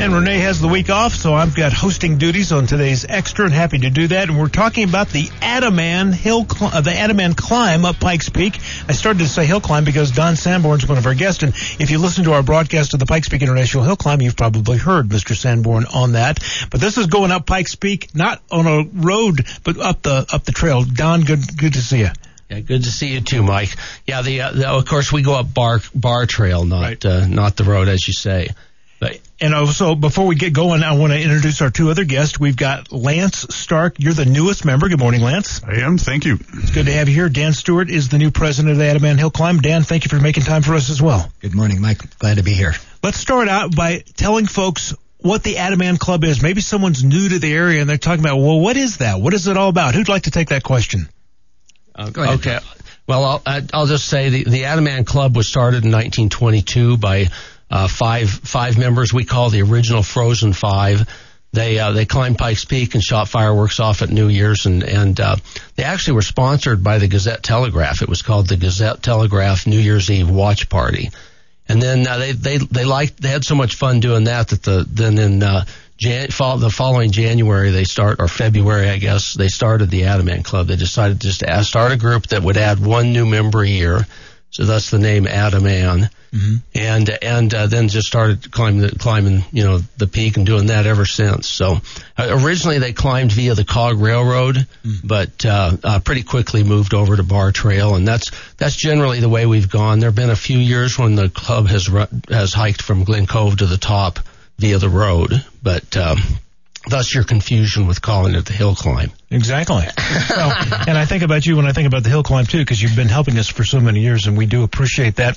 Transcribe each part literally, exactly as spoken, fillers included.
And Renee has the week off, so I've got hosting duties on today's Extra, and happy to do that. And we're talking about the Adaman Hill, uh, the Adaman climb up Pikes Peak. I started to say hill climb because Don Sanborn's one of our guests, and if you listen to our broadcast of the Pikes Peak International Hill Climb, you've probably heard Mister Sanborn on that. But this is going up Pikes Peak, not on a road, but up the up the trail. Don, good good to see you. Yeah, good to see you too, Mike. Yeah, the, uh, the of course we go up Bar Bar Trail, not right. uh, not the road, as you say. But, and also, before we get going, I want to introduce our two other guests. We've got Lance Stark. You're the newest member. Good morning, Lance. I am. Thank you. It's good to have you here. Dan Stewart is the new president of the Adaman Hill Climb. Dan, thank you for making time for us as well. Good morning, Mike. Glad to be here. Let's start out by telling folks what the Adaman Club is. Maybe someone's new to the area and they're talking about, well, what is that? What is it all about? Who'd like to take that question? Uh, Go ahead. Okay. Well, I'll, I'll just say the, the Adaman Club was started in nineteen twenty-two by uh, five five members we call the original Frozen Five. They uh, they climbed Pikes Peak and shot fireworks off at New Year's, and and uh, they actually were sponsored by the Gazette Telegraph. It was called the Gazette Telegraph New Year's Eve Watch Party, and then uh, they they they liked they had so much fun doing that that the then in uh, Jan, fall, the following January they start or February I guess they started the Adaman Club. They decided just to add, start a group that would add one new member a year, so that's the name Adaman. Mm-hmm. And and uh, then just started climbing, the, climbing, you know, the peak and doing that ever since. So uh, originally they climbed via the Cog Railroad, mm-hmm. but uh, uh, pretty quickly moved over to Bar Trail, and that's that's generally the way we've gone. There have been a few years when the club has run, has hiked from Glen Cove to the top via the road, but um, thus your confusion with calling it the hill climb. Exactly. Well, and I think about you when I think about the hill climb too, because you've been helping us for so many years, and we do appreciate that.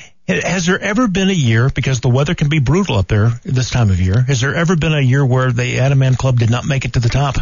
Has there ever been a year, because the weather can be brutal up there this time of year, has there ever been a year where the Adaman Club did not make it to the top?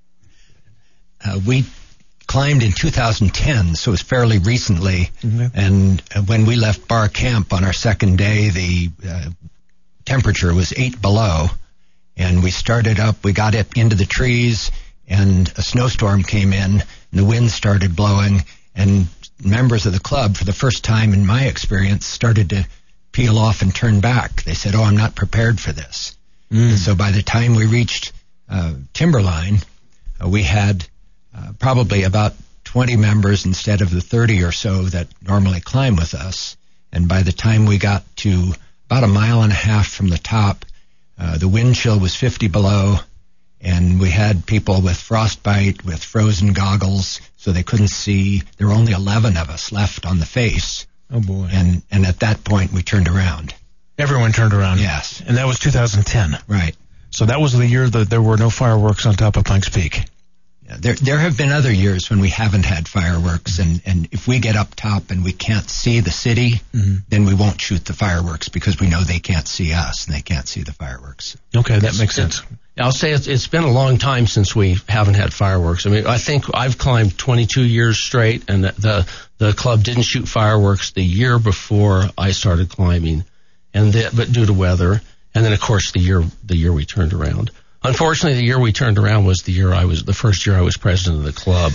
Uh, we climbed in two thousand ten, so it was fairly recently, mm-hmm. and uh, when we left Bar Camp on our second day, the uh, temperature was eight below, and we started up, we got up into the trees, and a snowstorm came in, and the wind started blowing, and members of the club, for the first time in my experience, started to peel off and turn back. They said, oh, I'm not prepared for this. Mm. And so by the time we reached uh, Timberline, uh, we had uh, probably about twenty members instead of the thirty or so that normally climb with us. And by the time we got to about a mile and a half from the top, uh, the wind chill was fifty below, and we had people with frostbite, with frozen goggles, so they couldn't see. There were only eleven of us left on the face. Oh, boy. And and at that point, we turned around. Everyone turned around. Yes. And that was two thousand ten. Right. So that was the year that there were no fireworks on top of Pikes Peak. Yeah, there there have been other years when we haven't had fireworks, and, and if we get up top and we can't see the city, mm-hmm. then we won't shoot the fireworks because we know they can't see us and they can't see the fireworks. Okay, that makes sense. I'll say it's, it's been a long time since we haven't had fireworks. I mean, I think I've climbed twenty-two years straight, and the, the the club didn't shoot fireworks the year before I started climbing, and the, but due to weather, and then of course the year the year we turned around. Unfortunately, the year we turned around was the year I was the first year I was president of the club.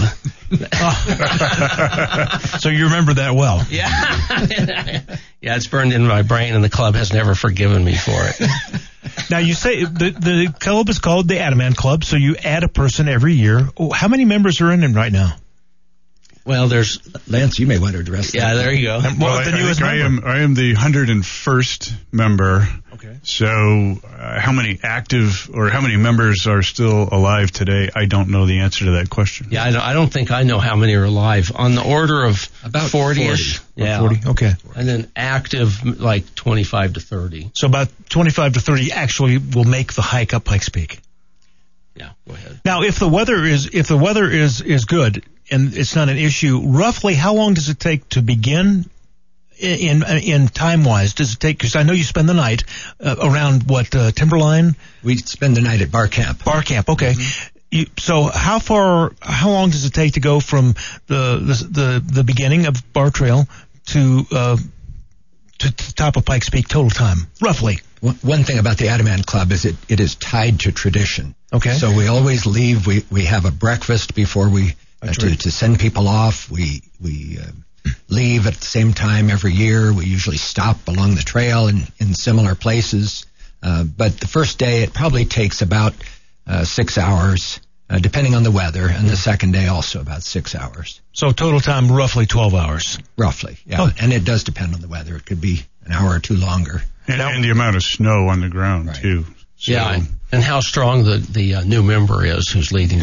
So you remember that well? Yeah, yeah, it's burned in my brain, and the club has never forgiven me for it. Now, you say the, the club is called the Adaman Club, so you add a person every year. How many members are in it right now? Well, there's... Lance, you may want to address that. Yeah, there you go. Well, well the I, newest I, I, am, I am the one hundred first member. Okay. So uh, how many active or how many members are still alive today? I don't know the answer to that question. Yeah, I don't, I don't think I know how many are alive. On the order of about forty-ish. forty. Yeah. forty, okay. And then active, like twenty-five to thirty. So about twenty-five to thirty actually will make the hike up Pikes Peak. Yeah, go ahead. Now, if the weather is if the weather is, is good and it's not an issue, roughly how long does it take to begin in in, in time-wise? Does it take, because I know you spend the night uh, around, what, uh, Timberline? We spend the night at Bar Camp. Bar Camp, okay. Mm-hmm. You, so how far, how long does it take to go from the the the, the beginning of Bar Trail to uh, to the top of Pikes Peak total time, roughly? One thing about the Adaman Club is it, it is tied to tradition. Okay. So we always leave, we, we have a breakfast before we, uh, to, to send people off. We, we uh, leave at the same time every year. We usually stop along the trail in, in similar places. Uh, but the first day, it probably takes about uh, six hours, uh, depending on the weather, and the second day also about six hours. So total time, roughly twelve hours. Roughly, yeah. Oh. And it does depend on the weather. It could be an hour or two longer. And, and the amount of snow on the ground, Right. too. So, Yeah, and how strong the the uh, new member is who's leading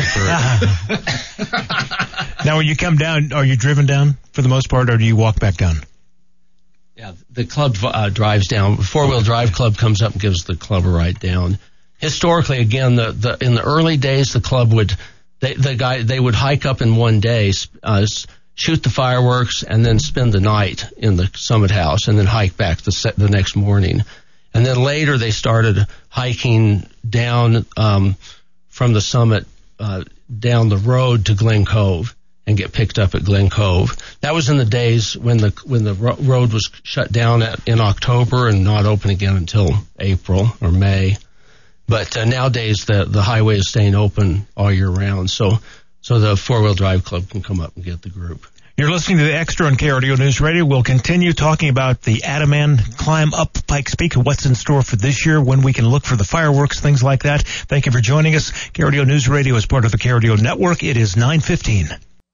the group. Now, when you come down, are you driven down for the most part, or do you walk back down? Yeah, the club uh, drives down. Four Wheel Drive Club comes up and gives the club a ride down. Historically, again, the, the in the early days, the club would they the guy they would hike up in one day, uh, shoot the fireworks, and then spend the night in the Summit House, and then hike back the se- the next morning. And then later they started hiking down um, from the summit uh, down the road to Glen Cove and get picked up at Glen Cove. That was in the days when the when the ro- road was shut down at, in October and not open again until April or May. But uh, nowadays the the highway is staying open all year round, so so the Four Wheel Drive Club can come up and get the group. You're listening to the Extra on K R D O News Radio. We'll continue talking about the Adaman climb up Pikes Peak and what's in store for this year, when we can look for the fireworks, things like that. Thank you for joining us. K R D O News Radio is part of the K R D O Network. It is nine fifteen.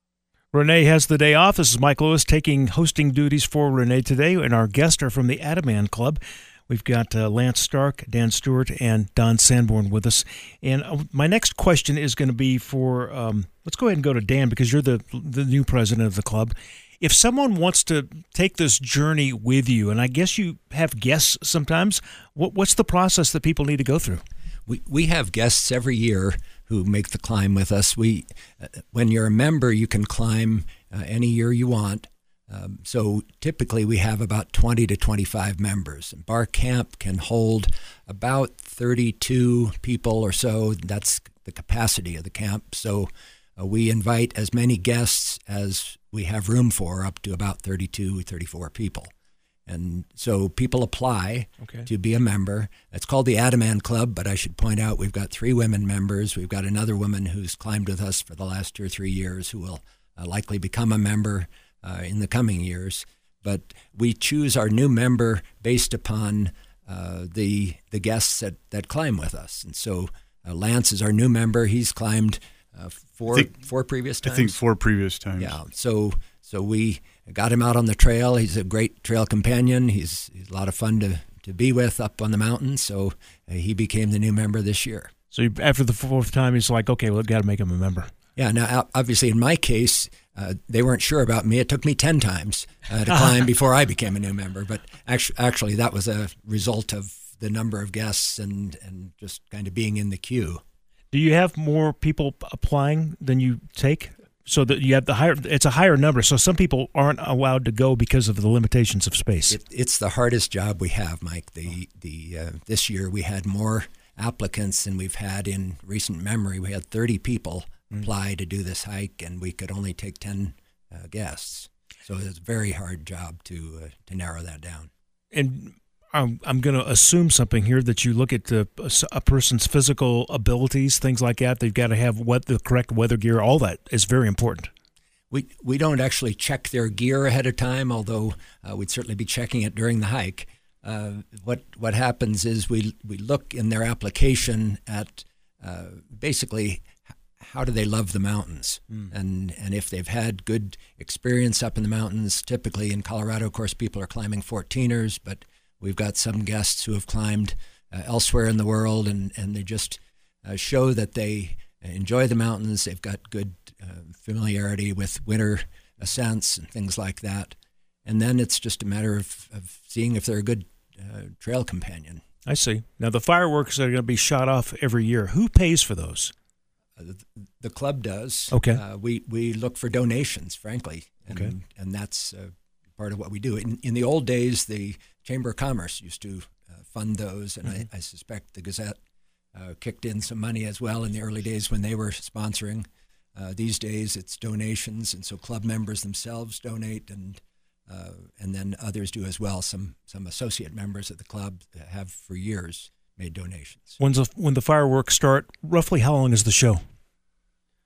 Renee has the day off. This is Mike Lewis taking hosting duties for Renee today, and our guests are from the Adaman Club. We've got uh, Lance Stark, Dan Stewart, and Don Sanborn with us. And uh, my next question is going to be for, um, let's go ahead and go to Dan, because you're the the new president of the club. If someone wants to take this journey with you, and I guess you have guests sometimes, what, what's the process that people need to go through? We we have guests every year who make the climb with us. We, uh, when you're a member, you can climb uh, any year you want. Um, so typically we have about twenty to twenty-five members. And Bar Camp can hold about thirty-two people or so. That's the capacity of the camp. So uh, we invite as many guests as we have room for, up to about thirty-two, thirty-four people. And so people apply Okay. to be a member. It's called the Adaman Club, but I should point out we've got three women members. We've got another woman who's climbed with us for the last two or three years who will uh, likely become a member uh, in the coming years. But we choose our new member based upon uh, the the guests that, that climb with us. And so uh, Lance is our new member. He's climbed uh, four think- four previous times. I think four previous times. Yeah, so so we got him out on the trail. He's a great trail companion. He's, he's a lot of fun to, to be with up on the mountain. So uh, he became the new member this year. So you, after the fourth time, he's like, okay, well, we've got to make him a member. Yeah, now obviously in my case, uh, they weren't sure about me. It took me ten times uh, to climb before I became a new member. But actually, actually, that was a result of the number of guests and, and just kind of being in the queue. Do you have more people applying than you take? So that you have the higher, it's a higher number. So some people aren't allowed to go because of the limitations of space. It, it's the hardest job we have, Mike. The the uh, this year we had more applicants than we've had in recent memory. We had thirty people mm. apply to do this hike, and we could only take ten uh, guests. So it's a very hard job to uh, to narrow that down. And I'm, I'm going to assume something here, that you look at the, a person's physical abilities, things like that. They've got to have what the correct weather gear. All that is very important. We we don't actually check their gear ahead of time, although uh, we'd certainly be checking it during the hike. Uh, what what happens is we we look in their application at uh, basically how do they love the mountains, mm. and and if they've had good experience up in the mountains. Typically in Colorado, of course, people are climbing fourteeners, but we've got some guests who have climbed uh, elsewhere in the world, and, and they just uh, show that they enjoy the mountains. They've got good uh, familiarity with winter ascents and things like that. And then it's just a matter of, of seeing if they're a good uh, trail companion. I see. Now, the fireworks are going to be shot off every year. Who pays for those? Uh, the, the club does. Okay. Uh, we, we look for donations, frankly, and, okay. and that's uh, part of what we do. In, in the old days, the Chamber of Commerce used to uh, fund those, and mm-hmm. I, I suspect the Gazette uh, kicked in some money as well in the early days when they were sponsoring. Uh, these days, it's donations, and so club members themselves donate, and uh, and then others do as well. Some some associate members of the club have for years made donations. When's the, when the fireworks start, roughly how long is the show?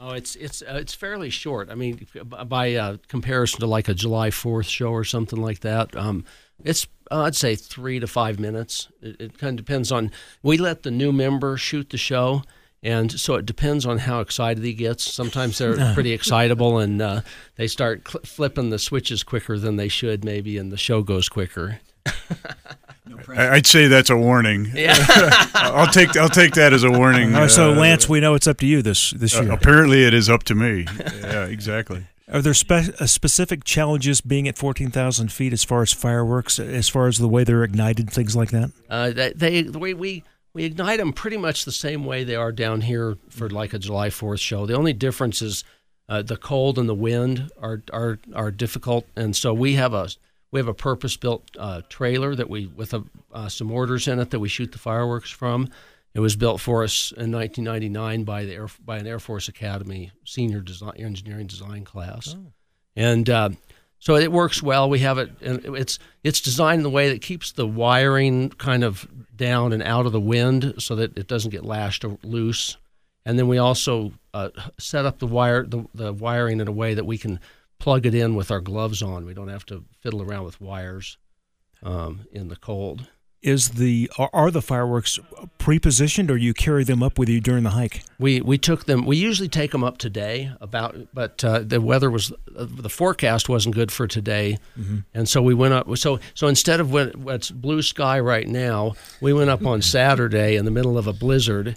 Oh, it's it's uh, it's fairly short. I mean, by uh, comparison to like a July fourth show or something like that, um, it's uh, I'd say three to five minutes. It, it kind of depends on. We let the new member shoot the show, and so it depends on how excited he gets. Sometimes they're pretty excitable, and uh, they start cl- flipping the switches quicker than they should, maybe, and the show goes quicker. I'd say that's a warning. Yeah. I'll take I'll take that as a warning. All right, so uh, Lance, we know it's up to you this this year. Uh, apparently, it is up to me. Yeah, exactly. Are there spe- uh, specific challenges being at fourteen thousand feet as far as fireworks, as far as the way they're ignited, things like that? Uh, they, they the way we we ignite them pretty much the same way they are down here for like a July fourth show. The only difference is uh, the cold and the wind are are are difficult, and so we have a We have a purpose-built uh, trailer that we, with a, uh, some mortars in it that we shoot the fireworks from. It was built for us in nineteen ninety-nine by the Air, by an Air Force Academy senior design, engineering design class, oh. and uh, so it works well. We have it, and it's it's designed in a way that keeps the wiring kind of down and out of the wind, so that it doesn't get lashed or loose. And then we also uh, set up the wire the, the wiring in a way that we can plug it in with our gloves on. We don't have to fiddle around with wires um, in the cold. Is the are, are the fireworks pre-positioned, or you carry them up with you during the hike? We we took them. We usually take them up today, about, but uh, the weather was uh, the forecast wasn't good for today, mm-hmm. and so we went up. So so instead of when it's blue sky right now, we went up on Saturday in the middle of a blizzard.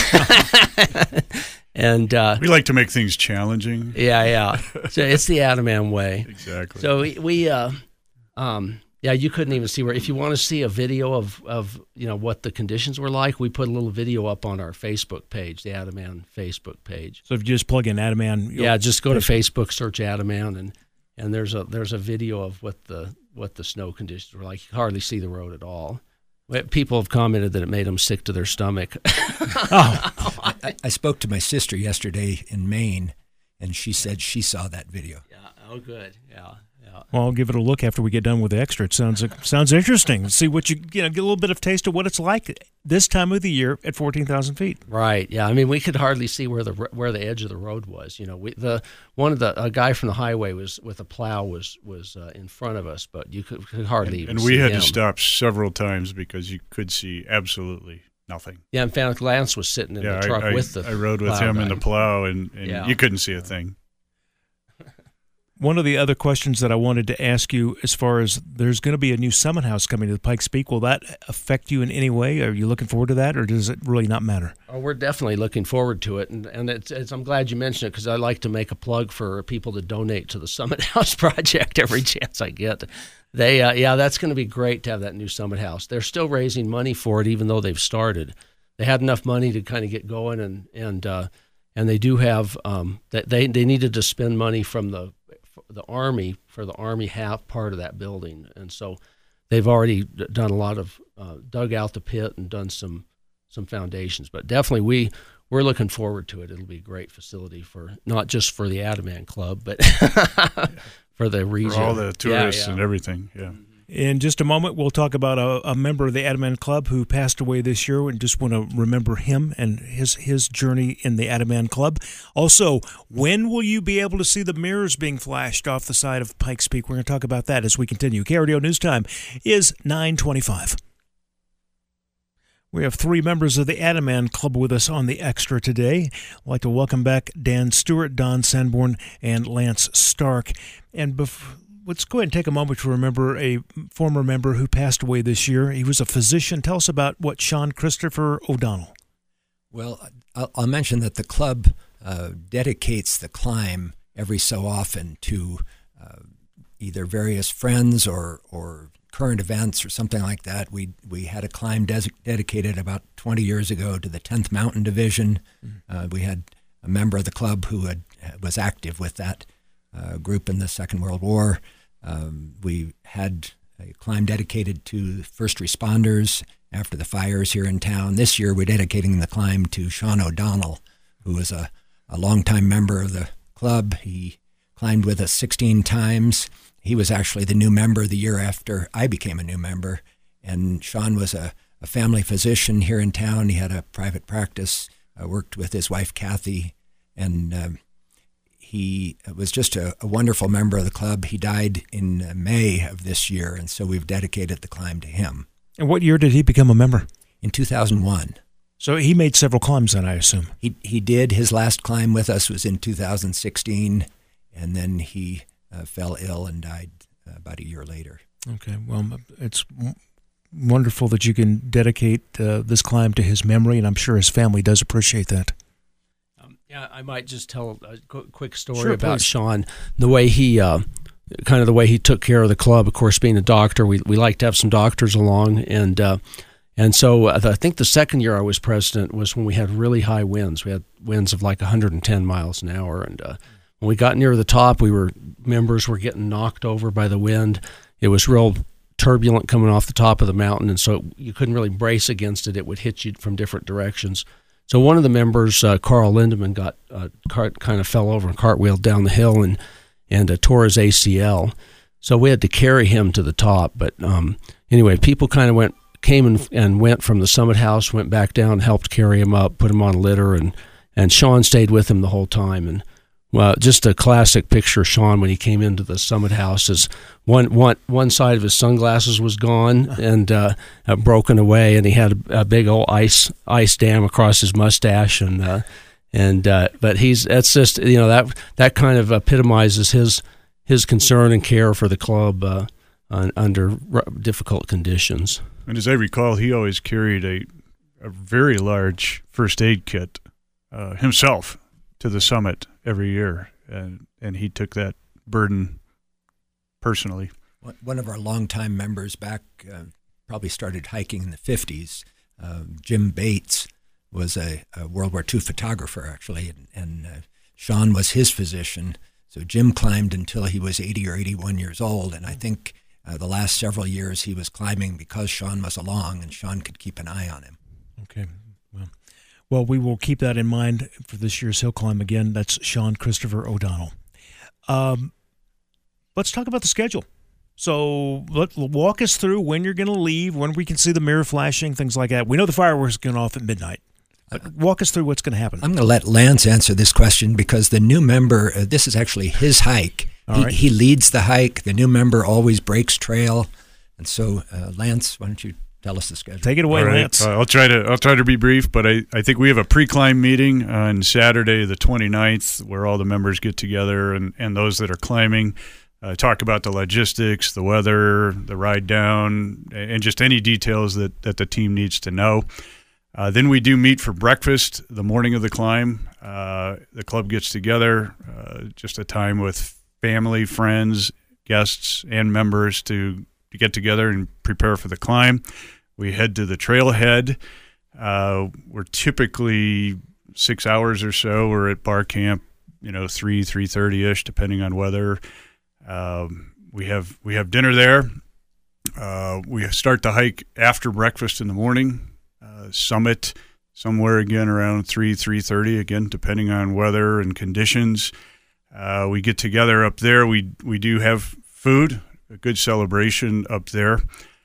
And uh, we like to make things challenging. Yeah, yeah. So it's the Adaman way. Exactly. So we, we uh, um, yeah, you couldn't even see where. If you want to see a video of, of you know what the conditions were like, we put a little video up on our Facebook page, the Adaman Facebook page. So if you just plug in Adaman, yeah, just go to Facebook, search Adaman, and and there's a there's a video of what the what the snow conditions were like. You can hardly see the road at all. People have commented that it made them sick to their stomach. oh. I, I spoke to my sister yesterday in Maine, and she said she saw that video. Yeah. Oh, good. Yeah. Yeah. Well, I'll give it a look after we get done with the extra. It sounds sounds interesting. See what you you know get a little bit of taste of what it's like this time of the year at fourteen thousand feet. Right. Yeah. I mean, we could hardly see where the where the edge of the road was. You know, we the one of the a guy from the highway was with a plow was was uh, in front of us, but you could, could hardly. And, even and we see had him. to stop several times because you could see absolutely nothing. Yeah. In fact, Lance was sitting in yeah, the truck I, I, with the. I rode with him guy. in the plow, and, and yeah. you couldn't see a thing. One of the other questions that I wanted to ask you, as far as there's going to be a new Summit House coming to the Pikes Peak, will that affect you in any way? Are you looking forward to that, or does it really not matter? Oh, we're definitely looking forward to it, and, and it's, it's, I'm glad you mentioned it because I like to make a plug for people to donate to the Summit House project every chance I get. They, uh, yeah, that's going to be great to have that new Summit House. They're still raising money for it, even though they've started. They had enough money to kind of get going, and and uh, and they do have um, they they needed to spend money from the the Army for the Army half part of that building, and so they've already done a lot of uh, dug out the pit and done some some foundations. But definitely we we're looking forward to it. It'll be a great facility for not just for the Adaman Club, but yeah. for the region, for all the tourists yeah, yeah. and everything. Yeah. In just a moment, we'll talk about a, a member of the Adaman Club who passed away this year, and just want to remember him and his his journey in the Adaman Club. Also, when will you be able to see the mirrors being flashed off the side of Pikes Peak? We're going to talk about that as we continue. K R D O News Time is nine twenty-five. We have three members of the Adaman Club with us on the Extra today. I'd like to welcome back Dan Stewart, Don Sanborn, and Lance Stark. And before... Let's go ahead and take a moment to remember a former member who passed away this year. He was a physician. Tell us about what Sean Christopher O'Donnell. Well, I'll, I'll mention that the club uh, dedicates the climb every so often to uh, either various friends or or current events or something like that. We we had a climb des- dedicated about twenty years ago to the tenth Mountain Division. Mm-hmm. Uh, we had a member of the club who had, was active with that Uh, group in the Second World War. Um, we had a climb dedicated to first responders after the fires here in town. This year we're dedicating the climb to Sean O'Donnell, who was a, a longtime member of the club. He climbed with us sixteen times. He was actually the new member the year after I became a new member. And Sean was a, a family physician here in town. He had a private practice, uh, worked with his wife Kathy, and uh, he was just a, a wonderful member of the club. He died in May of this year, and so we've dedicated the climb to him. And what year did he become a member? In two thousand one. So he made several climbs then, I assume. He he did. His last climb with us was in two thousand sixteen, and then he uh, fell ill and died uh, about a year later. Okay, well, it's wonderful that you can dedicate uh, this climb to his memory, and I'm sure his family does appreciate that. Yeah, I might just tell a qu- quick story Sure, about please. Sean. The way he, uh, kind of the way he took care of the club. Of course, being a doctor, we we like to have some doctors along, and uh, and so uh, I think the second year I was president was when we had really high winds. We had winds of like one hundred ten miles an hour, and uh, when we got near the top, we were members were getting knocked over by the wind. It was real turbulent coming off the top of the mountain, and so you couldn't really brace against it. It would hit you from different directions. So one of the members, uh, Carl Lindemann, got uh, cart, kind of fell over and cartwheeled down the hill and and uh, tore his A C L. So we had to carry him to the top. But um, anyway, people kind of went came and, and went from the summit house, went back down, helped carry him up, put him on a litter, and and Sean stayed with him the whole time. And well, just a classic picture of Sean when he came into the summit house is one one one side of his sunglasses was gone and uh, uh, broken away, and he had a, a big old ice ice dam across his mustache, and uh, and uh, but he's that's just you know that that kind of epitomizes his his concern and care for the club uh, uh, under r- difficult conditions. And as I recall, he always carried a a very large first aid kit uh, himself to the summit every year, and and he took that burden personally. One of our longtime members back uh, probably started hiking in the fifties. Uh, Jim Bates was a, a World War Two photographer, actually, and, and uh, Sean was his physician. So Jim climbed until he was eighty or eighty-one years old, and I think uh, the last several years he was climbing because Sean was along, and Sean could keep an eye on him. Okay. Well, well, we will keep that in mind for this year's hill climb. Again, that's Sean Christopher O'Donnell. Um, let's talk about the schedule. So let, walk us through when you're going to leave, when we can see the mirror flashing, things like that. We know the fireworks are going off at midnight. But walk us through what's going to happen. I'm going to let Lance answer this question because the new member, uh, this is actually his hike. He, right. he leads the hike. The new member always breaks trail. And so, uh, Lance, why don't you tell us the schedule? Take it away, All right. Lance. Uh, I'll try to I'll try to be brief, but I, I think we have a pre-climb meeting on Saturday the twenty-ninth where all the members get together and, and those that are climbing uh, talk about the logistics, the weather, the ride down, and just any details that, that the team needs to know. Uh, then we do meet for breakfast the morning of the climb. Uh, the club gets together, uh, just a time with family, friends, guests, and members to, to get together and prepare for the climb. We head to the trailhead. Uh, we're typically six hours or so. We're at bar camp, you know, three, three thirty ish, depending on weather. Um, we have we have dinner there. Uh, we start the hike after breakfast in the morning. Uh, summit somewhere again around three, three thirty, again, depending on weather and conditions. Uh, we get together up there. We we do have food, a good celebration up there.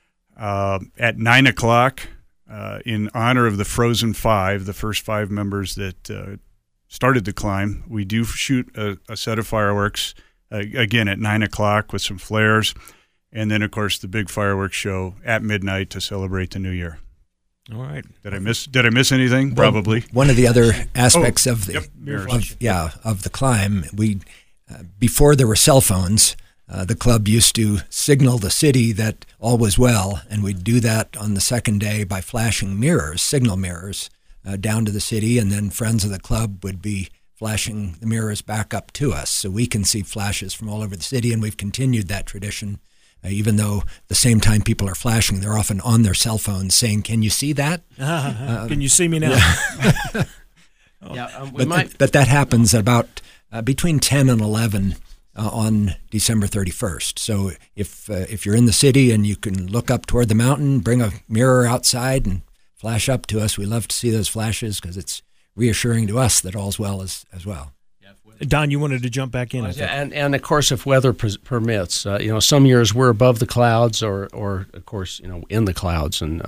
Uh, at nine o'clock, uh, in honor of the Frozen Five, the first five members that uh, started the climb, we do shoot a, a set of fireworks, uh, again, at nine o'clock with some flares. And then, of course, the big fireworks show at midnight to celebrate the new year. All right. Did I miss? Did I miss anything? Probably. One of the other aspects oh, of the yep, of, yeah of the climb, we uh, before there were cell phones, uh, the club used to signal the city that all was well, and we'd do that on the second day by flashing mirrors, signal mirrors, uh, down to the city, and then friends of the club would be flashing the mirrors back up to us, so we can see flashes from all over the city, and we've continued that tradition. Uh, even though the same time people are flashing, they're often on their cell phones saying, "Can you see that? Uh, Can you see me now?" Yeah, oh. yeah um, we but, might. Th- but that happens about uh, between ten and eleven uh, on December thirty-first. So if uh, if you're in the city and you can look up toward the mountain, bring a mirror outside and flash up to us. We love to see those flashes because it's reassuring to us that all's well as as well. Don, you wanted to jump back in, I think. Yeah, and, and of course, if weather per- permits, uh, you know, some years we're above the clouds, or, or of course, you know, in the clouds, and uh,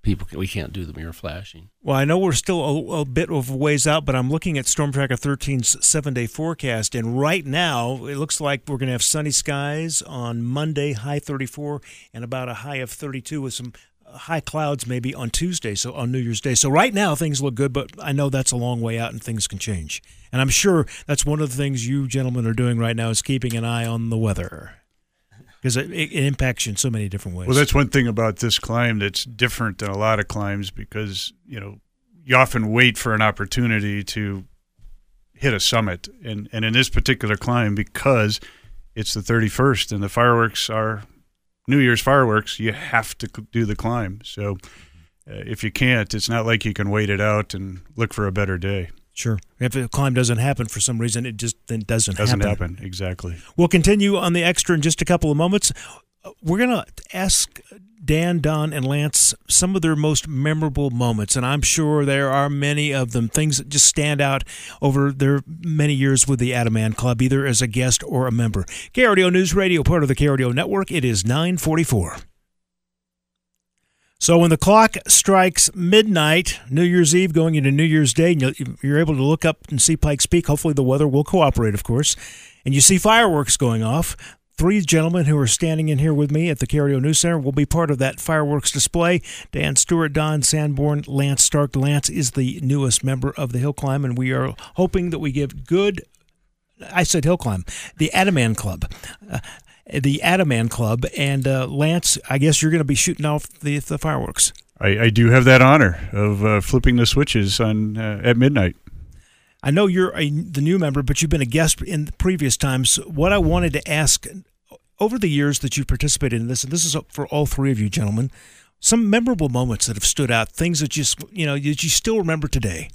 people can, we can't do the mirror flashing. Well, I know we're still a, a bit of a ways out, but I'm looking at Storm Tracker thirteen's seven-day forecast, and right now it looks like we're going to have sunny skies on Monday, high thirty-four, and about a high of thirty-two with some high clouds maybe on Tuesday, so on New Year's Day. So right now things look good, but I know that's a long way out and things can change. And I'm sure that's one of the things you gentlemen are doing right now is keeping an eye on the weather, because it, it impacts you in so many different ways. Well, that's one thing about this climb that's different than a lot of climbs, because, you know, you often wait for an opportunity to hit a summit. And, and in this particular climb, because it's the thirty-first and the fireworks are New Year's fireworks, you have to do the climb. So uh, if you can't, it's not like you can wait it out and look for a better day. Sure. If the climb doesn't happen for some reason, it just then doesn't, doesn't happen. happen. Doesn't happen, exactly. We'll continue on the extra in just a couple of moments. We're going to ask Dan, Don, and Lance some of their most memorable moments, and I'm sure there are many of them, things that just stand out over their many years with the Adaman Club, either as a guest or a member. K R D O News Radio, part of the K R D O Network. It is nine forty-four. So when the clock strikes midnight, New Year's Eve going into New Year's Day, and you're able to look up and see Pikes Peak, hopefully the weather will cooperate, of course, and you see fireworks going off. Three gentlemen who are standing in here with me at the K R D O News Center will be part of that fireworks display. Dan Stewart, Don Sanborn, Lance Stark. Lance is the newest member of the Hill Climb, and we are hoping that we give good, I said Hill Climb, the Adaman Club. Uh, the Adaman Club, and uh, Lance, I guess you're going to be shooting off the, the fireworks. I, I do have that honor of uh, flipping the switches on uh, at midnight. I know you're a, the new member, but you've been a guest in the previous times. What I wanted to ask, over the years that you've participated in this, and this is for all three of you gentlemen, some memorable moments that have stood out, things that you, you know, that you still remember today.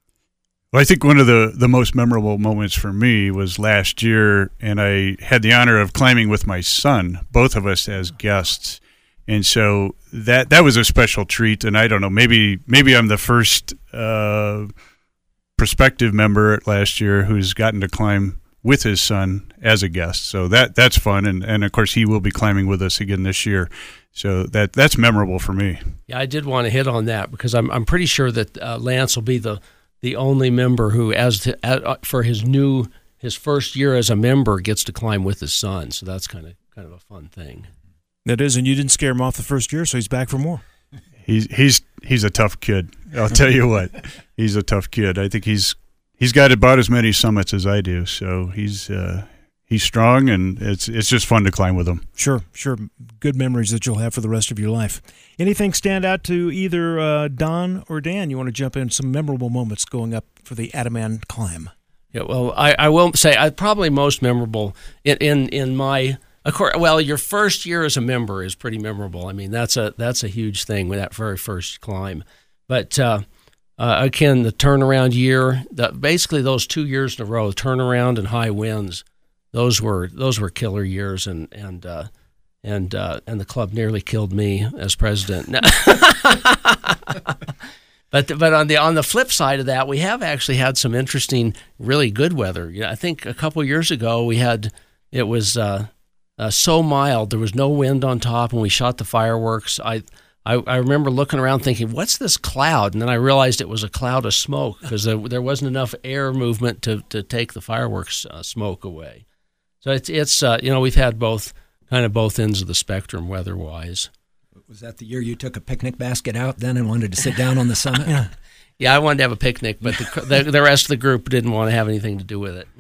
Well, I think one of the, the most memorable moments for me was last year, and I had the honor of climbing with my son, both of us as guests. And so that that was a special treat, and I don't know, maybe maybe I'm the first uh, prospective member last year who's gotten to climb with his son as a guest. So that that's fun, and, and of course he will be climbing with us again this year. So that that's memorable for me. Yeah, I did want to hit on that because I'm I'm pretty sure that uh, Lance will be the the only member who, as to, uh, for his new his first year as a member, gets to climb with his son. So that's kind of kind of a fun thing. That is, and you didn't scare him off the first year, so he's back for more. He's he's he's a tough kid. I'll tell you what, he's a tough kid. I think he's he's got about as many summits as I do. So he's uh, he's strong, and it's it's just fun to climb with him. Sure, sure. Good memories that you'll have for the rest of your life. Anything stand out to either uh, Don or Dan? You want to jump in some memorable moments going up for the Adaman climb? Yeah, well, I, I will say I probably most memorable in in, in my. Of course, well, your first year as a member is pretty memorable. I mean, that's a that's a huge thing with that very first climb. But uh, uh, again, the turnaround year, the, basically those two years in a row, turnaround and high winds, those were those were killer years, and and uh, and uh, and the club nearly killed me as president. But but on the on the flip side of that, we have actually had some interesting, really good weather. You know, I think a couple of years ago we had it was. Uh, Uh, so mild, there was no wind on top, and we shot the fireworks. I, I, I remember looking around thinking, what's this cloud? And then I realized it was a cloud of smoke because there, there wasn't enough air movement to, to take the fireworks uh, smoke away. So it's, it's uh, you know, we've had both, kind of both ends of the spectrum weather-wise. Was that the year you took a picnic basket out then and wanted to sit down on the summit? Yeah. Yeah, I wanted to have a picnic, but the, the, the rest of the group didn't want to have anything to do with it.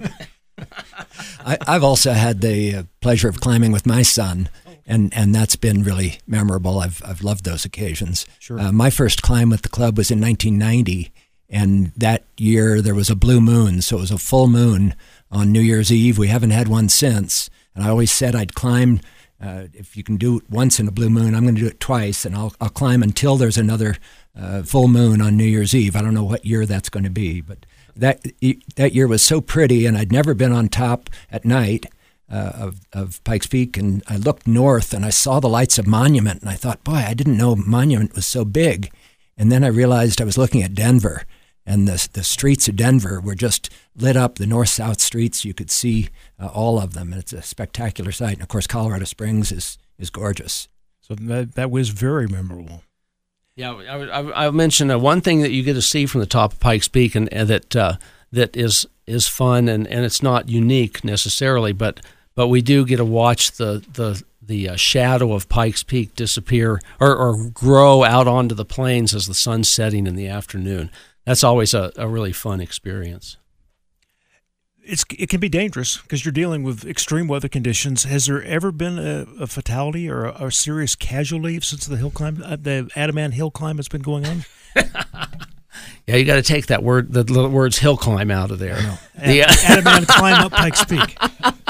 I, I've also had the uh, pleasure of climbing with my son, and, and that's been really memorable. I've I've loved those occasions. Sure. Uh, my first climb with the club was in nineteen ninety, and that year there was a blue moon, so it was a full moon on New Year's Eve. We haven't had one since, and I always said I'd climb. Uh, if you can do it once in a blue moon, I'm going to do it twice, and I'll I'll climb until there's another uh, full moon on New Year's Eve. I don't know what year that's going to be, but. That that year was so pretty, and I'd never been on top at night uh, of, of Pikes Peak, and I looked north, and I saw the lights of Monument, and I thought, boy, I didn't know Monument was so big. And then I realized I was looking at Denver, and the, the streets of Denver were just lit up, the north-south streets. You could see uh, all of them, and it's a spectacular sight. And, of course, Colorado Springs is, is gorgeous. So that, that was very memorable. Yeah, I, I, I mentioned uh, one thing that you get to see from the top of Pikes Peak, and, and that uh, that is is fun, and, and it's not unique necessarily, but but we do get to watch the the the uh, shadow of Pikes Peak disappear or, or grow out onto the plains as the sun's setting in the afternoon. That's always a, a really fun experience. It's, it can be dangerous because you're dealing with extreme weather conditions. Has there ever been a, a fatality or a, a serious casualty since the hill climb, uh, the Adaman hill climb has been going on? Yeah, you got to take that word, the, the words "hill climb" out of there. No. The uh, Adaman climb up Pikes Peak.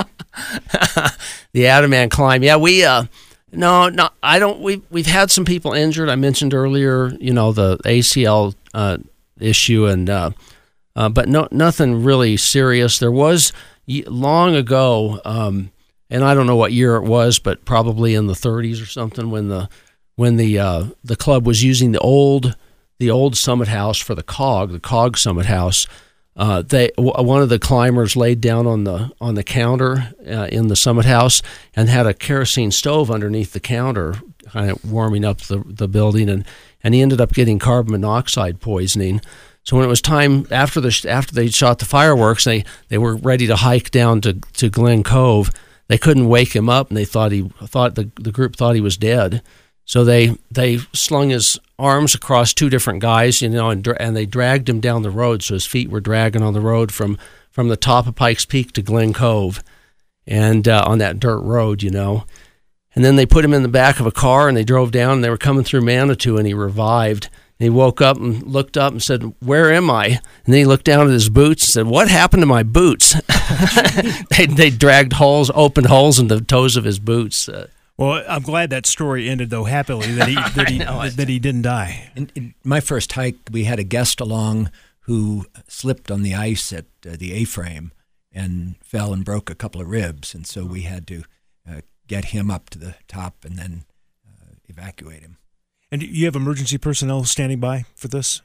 The Adaman climb. Yeah, we. Uh, no, no, I don't. We we've had some people injured. I mentioned earlier, you know, the A C L uh, issue and. Uh, Uh, but no, nothing really serious. There was long ago, um, and I don't know what year it was, but probably in the thirties or something, when the when the uh, the club was using the old the old Summit House for the C O G, the C O G Summit House. Uh, they w- one of the climbers laid down on the on the counter uh, in the Summit House and had a kerosene stove underneath the counter, kind of warming up the the building, and and he ended up getting carbon monoxide poisoning. So when it was time after the after they shot the fireworks, they, they were ready to hike down to, to Glen Cove. They couldn't wake him up, and they thought he thought the, the group thought he was dead. So they they slung his arms across two different guys, you know, and and they dragged him down the road. So his feet were dragging on the road from, from the top of Pikes Peak to Glen Cove, and uh, on that dirt road, you know. And then they put him in the back of a car, and they drove down. And they were coming through Manitou, and he revived. And he woke up and looked up and said, "Where am I?" And then he looked down at his boots and said, "What happened to my boots?" they, they dragged holes, opened holes in the toes of his boots. Uh, well, I'm glad that story ended, though, happily, that he that he, know, that he didn't die. In, in my first hike, we had a guest along who slipped on the ice at uh, the A-frame and fell and broke a couple of ribs. And so we had to uh, get him up to the top and then uh, evacuate him. And you have emergency personnel standing by for this?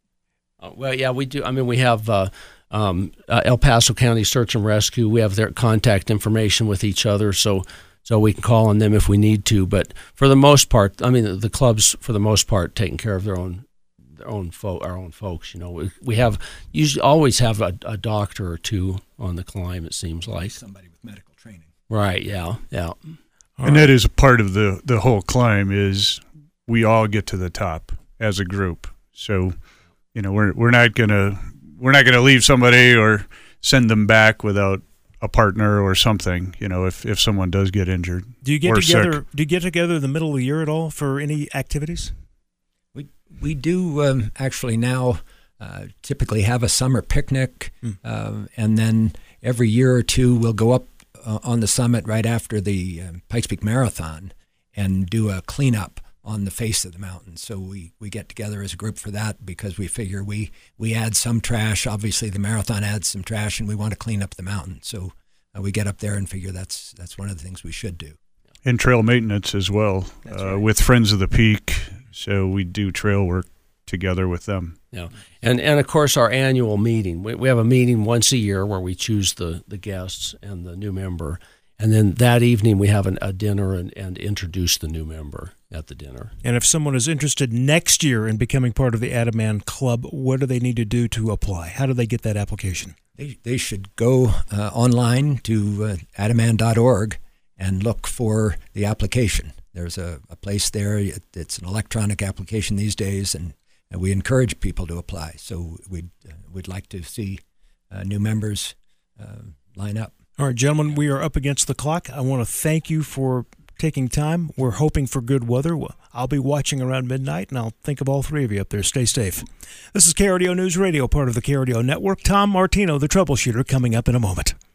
Uh, well, yeah, we do. I mean, we have uh, um, uh, El Paso County Search and Rescue. We have their contact information with each other, so so we can call on them if we need to. But for the most part, I mean, the, the clubs, for the most part, taking care of their own their own fo- our own folks. You know, we, we have usually always have a, a doctor or two on the climb. It seems like somebody with medical training. Right? Yeah, yeah. And that is a part of the the whole climb is. We all get to the top as a group. So, you know, we're we're not gonna we're not gonna leave somebody or send them back without a partner or something. You know, if, if someone does get injured. Do you get or together? Sick. Do you get together in the middle of the year at all for any activities? We we do um, actually now uh, typically have a summer picnic, mm. uh, and then every year or two we'll go up uh, on the summit right after the um, Pikes Peak Marathon and do a cleanup on the face of the mountain. So we, we get together as a group for that because we figure we, we add some trash. Obviously, the marathon adds some trash, and we want to clean up the mountain. So uh, we get up there and figure that's that's one of the things we should do. And trail maintenance as well uh, right. with Friends of the Peak. So we do trail work together with them. Yeah, and and of course our annual meeting. We, we have a meeting once a year where we choose the, the guests and the new member. And then that evening we have an, a dinner and, and introduce the new member at the dinner. And if someone is interested next year in becoming part of the Adaman Club, what do they need to do to apply? How do they get that application? They they should go uh, online to uh, adaman dot org and look for the application. There's a, a place there. It, it's an electronic application these days, and, and we encourage people to apply. So we'd, uh, we'd like to see uh, new members uh, line up. All right, gentlemen, we are up against the clock. I want to thank you for taking time. We're hoping for good weather. I'll be watching around midnight, and I'll think of all three of you up there. Stay safe. This is K R D O News Radio, part of the K R D O Network. Tom Martino, the troubleshooter, coming up in a moment.